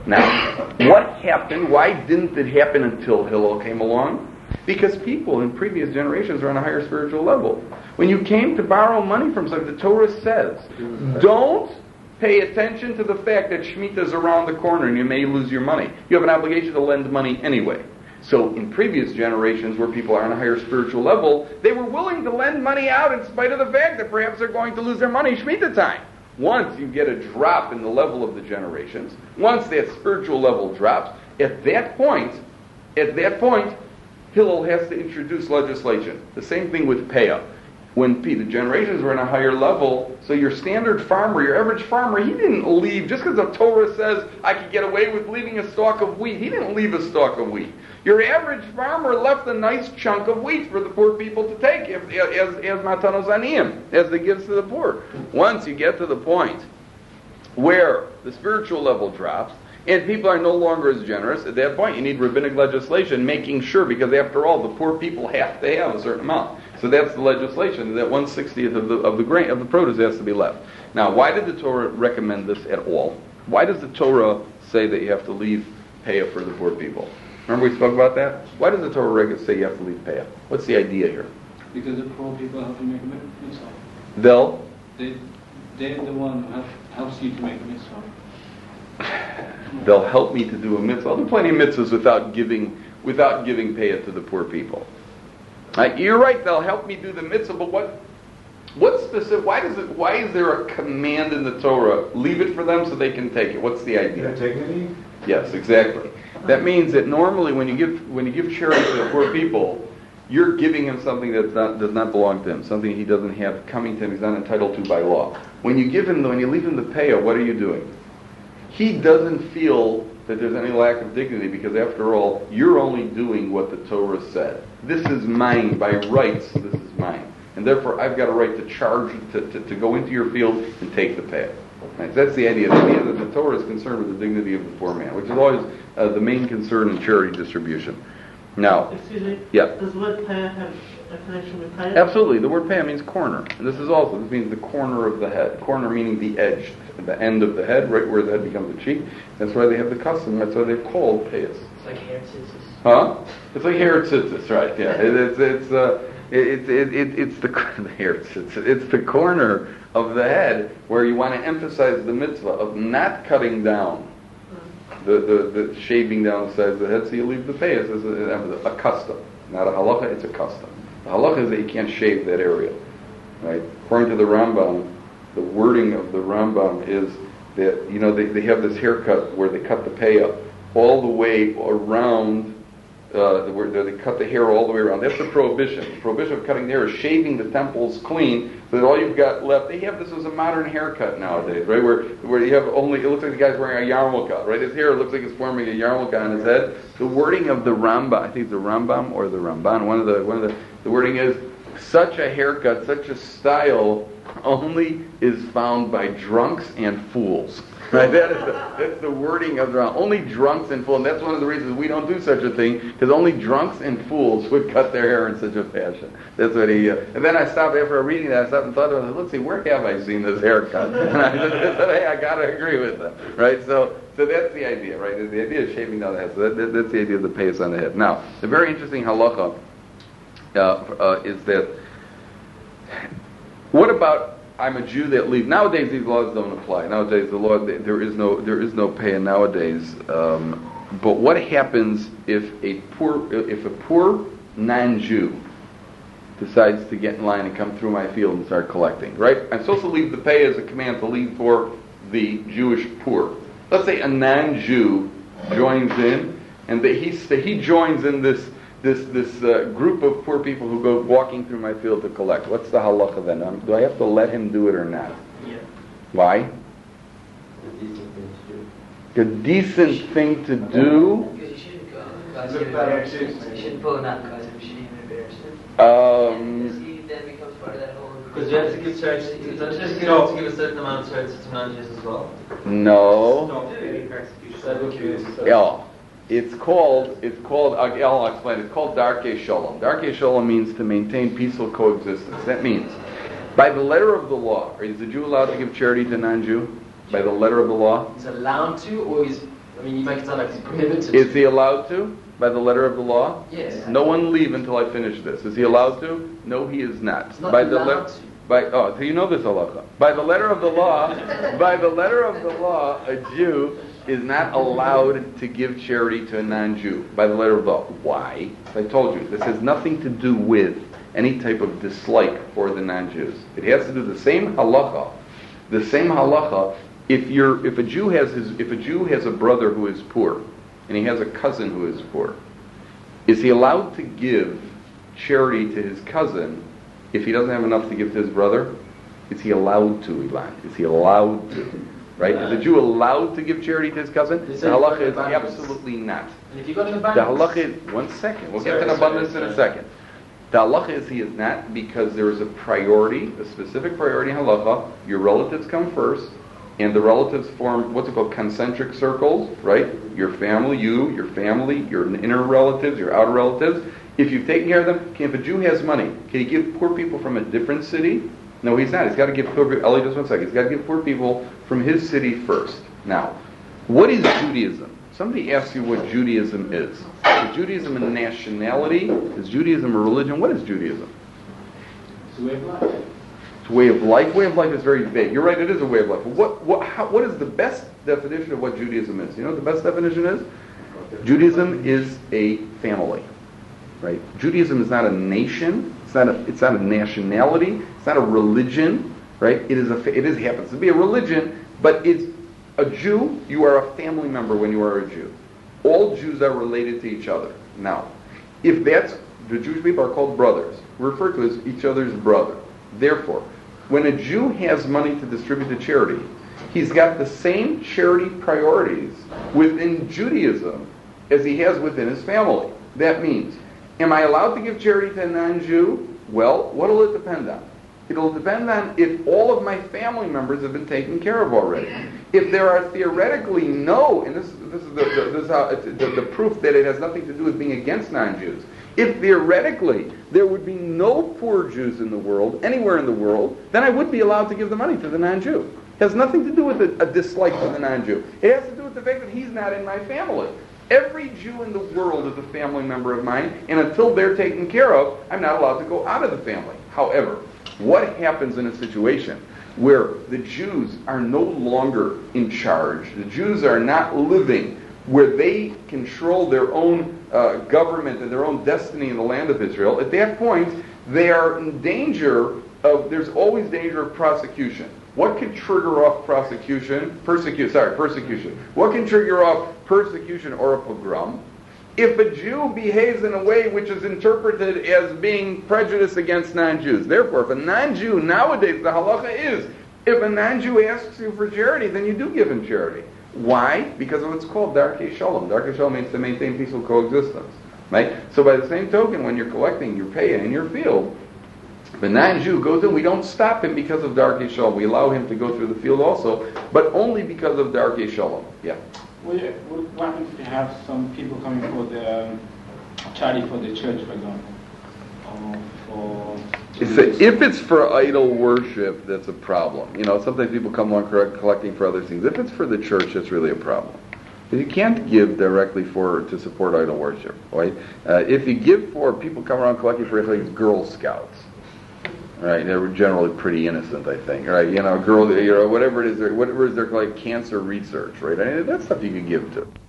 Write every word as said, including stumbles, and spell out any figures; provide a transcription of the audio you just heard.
Now, what happened? Why didn't it happen until Hillel came along? Because people in previous generations were on a higher spiritual level. When you came to borrow money from somebody, the Torah says, don't pay attention to the fact that Shemitah is around the corner and you may lose your money. You have an obligation to lend money anyway. So in previous generations where people are on a higher spiritual level, they were willing to lend money out in spite of the fact that perhaps they're going to lose their money Shemitah time. Once you get a drop in the level of the generations, once that spiritual level drops, at that point, at that point, Hillel has to introduce legislation. The same thing with Peah. When P, the generations were in a higher level, so your standard farmer, your average farmer, he didn't leave, just because the Torah says I could get away with leaving a stalk of wheat, he didn't leave a stalk of wheat. Your average farmer left a nice chunk of wheat for the poor people to take if, as, as matanos aniyim, as the gifts to the poor. Once you get to the point where the spiritual level drops, and people are no longer as generous, at that point you need rabbinic legislation making sure, because after all, the poor people have to have a certain amount. So that's the legislation, that one sixtieth of the of the grain of the produce has to be left. Now, why did the Torah recommend this at all? Why does the Torah say that you have to leave payah for the poor people? Remember we spoke about that? Why does the Torah reg- say you have to leave payah? What's the idea here? Because the poor people help you make a mitzvah. They'll? They, they're the one who help, helps you to make a mitzvah. They'll help me to do a mitzvah. I'll do plenty of mitzvahs without giving without giving payah to the poor people. Right, you're right. They'll help me do the mitzvah, but what? What specific? Why does it? Why is there a command in the Torah? Leave it for them so they can take it. What's the idea? Dignity. Yes, exactly. That means that normally when you give when you give charity to the poor people, you're giving him something that not, does not belong to him, something he doesn't have coming to him. He's not entitled to by law. When you give him, when you leave him the payah, what are you doing? He doesn't feel that there's any lack of dignity because, after all, you're only doing what the Torah said. This is mine by rights. This is mine, and therefore I've got a right to charge to, to, to go into your field and take the pay. Right? That's the idea. The idea that the Torah is concerned with the dignity of the poor man, which is always uh, the main concern in charity distribution. Now, excuse me. Yeah. Does the word payah have a connection with payah? Absolutely. The word payah means corner. And this is also, this means the corner of the head. Corner meaning the edge, the end of the head, right where the head becomes a cheek. That's why they have the custom. That's why they've called payahs. It's like hair tzitzis. Huh? It's like hair tzitzis, right? Yeah. It, it's it's uh it, it, it, it's the, the hair tzitzis. It's the corner of the head where you want to emphasize the mitzvah of not cutting down. The, the, the shaving down the sides of the head, so you leave the payas as a, a custom. Not a halacha, it's a custom. The halacha is that you can't shave that area. Right? According to the Rambam, the wording of the Rambam is that, you know, they, they have this haircut where they cut the paya all the way around, uh, where they cut the hair all the way around. That's the prohibition. The prohibition of cutting the hair is shaving the temples clean, so that all you've got left, they have this as a modern haircut nowadays, right? Where where you have only, it looks like the guy's wearing a yarmulke, right? His hair looks like he's forming a yarmulke on his head. The wording of the Rambam, I think the Rambam or the Ramban, one of the, one of the, the wording is, such a haircut, such a style only is found by drunks and fools. Right? That is the, that's the wording of the only drunks and fools. And that's one of the reasons we don't do such a thing, because only drunks and fools would cut their hair in such a fashion. That's what he. Uh, and then I stopped after reading that. I stopped and thought, well, let's see, where have I seen this haircut? And I just said, hey, I gotta agree with them. Right? So, so that's the idea, right? The idea is shaving down the head. So that, that, that's the idea of the payas on the head. Now, the very interesting halacha uh, uh, is that. What about? I'm a Jew that leave. Nowadays, these laws don't apply. Nowadays, the law there is no there is no pay nowadays. Um, but what happens if a poor if a poor non-Jew decides to get in line and come through my field and start collecting? Right? I'm supposed to leave the pay as a command to leave for the Jewish poor. Let's say a non-Jew joins in, and that he he joins in this. This this uh, group of poor people who go walking through my field to collect. What's the halacha then? Um, do I have to let him do it or not? Yeah. Why? A decent thing to do. Because you shouldn't go. Cause you You shouldn't pull not cause him. You shouldn't even embarrass him. Um. Because he then becomes part of that whole. Because you have to give charge. It's not just give, No. to give a certain amount of charge to non-Jews as well. No. No. Yeah. It's called, it's called, I'll explain, it's called Darkei Shalom. Darkei Shalom means to maintain peaceful coexistence. That means, by the letter of the law, is the Jew allowed to give charity to non-Jew? By the letter of the law? He's allowed to, or he's I mean, you make it sound like it's prohibited. Is he allowed to? By the letter of the law? Yes. No one leave until I finish this. Is he allowed to? No, he is not. It's not by the allowed le- to. By oh, so you know this halacha. By the letter of the law, by the letter of the law, a Jew is not allowed to give charity to a non-Jew. By the letter of the law. Why? I told you, this has nothing to do with any type of dislike for the non-Jews. It has to do the same halacha. The same halacha. If you're, if a Jew has his, if a Jew has a brother who is poor, and he has a cousin who is poor, is he allowed to give charity to his cousin if he doesn't have enough to give to his brother? Is he allowed to, Ilan? Is he allowed to? Right? Is a Jew allowed to give charity to his cousin? The halacha is absolutely not. And if you got an The abundance, halacha is, one second, we'll Sorry, get to an sorry, abundance in a sorry. second. The halacha is he is not, because there is a priority, a specific priority in halacha. Your relatives come first, and the relatives form what's it called, concentric circles, right? Your family, you, your family, your inner relatives, your outer relatives. If you've taken care of them, if a Jew has money, can he give poor people from a different city? No, he's not. He's got to give poor people, Ellie, just one second. He's got to give poor people from his city first. Now, what is Judaism? Somebody asks you what Judaism is. Is Judaism a nationality? Is Judaism a religion? What is Judaism? It's a way of life. It's a way of life. Way of life is very vague. You're right, it is a way of life. But what, what, how, what is the best definition of what Judaism is? You know what the best definition is? Judaism is a family. Right? Judaism is not a nation. It's not a. It's not a nationality. It's not a religion. Right? It is a. It is happens to be a religion, but it's a Jew. You are a family member when you are a Jew. All Jews are related to each other. Now, if that's the Jewish people are called brothers, referred to as each other's brother. Therefore, when a Jew has money to distribute to charity, he's got the same charity priorities within Judaism as he has within his family. That means, am I allowed to give charity to a non-Jew? Well, what will it depend on? It'll depend on if all of my family members have been taken care of already. If there are theoretically no, and this, this is, the, the, this is how, it's the, the proof that it has nothing to do with being against non-Jews. If theoretically there would be no poor Jews in the world, anywhere in the world, then I would be allowed to give the money to the non-Jew. It has nothing to do with a, a dislike for the non-Jew. It has to do with the fact that he's not in my family. Every Jew in the world is a family member of mine, and until they're taken care of, I'm not allowed to go out of the family. However, what happens in a situation where the Jews are no longer in charge, the Jews are not living where they control their own uh, government and their own destiny in the land of Israel, at that point, they are in danger of, there's always danger of prosecution. What can trigger off prosecution? Persecution, sorry, persecution. What can trigger off persecution or a pogrom? If a Jew behaves in a way which is interpreted as being prejudiced against non-Jews. Therefore, if a non-Jew, nowadays the halacha is, if a non-Jew asks you for charity, then you do give him charity. Why? Because of what's called Darkei Shalom. Darkei Shalom means to maintain peaceful coexistence. Right? So by the same token, when you're collecting your pay in your field, if a non-Jew goes in, we don't stop him because of Darkei Shalom. We allow him to go through the field also, but only because of Darkei Shalom. Yeah. Well, yeah, what happens if you have some people coming for the um, charity for the church, for example? Or for It's a, if it's for idol worship, that's a problem. You know, sometimes people come along correct, collecting for other things. If it's for the church, that's really a problem. Because you can't give directly for to support idol worship, right? Uh, if you give for people come around collecting for like Girl Scouts, right? They're generally pretty innocent, I think, right? You know, girl, you know, whatever it is, whatever it is, they're like cancer research, right? I mean, that's stuff you can give to.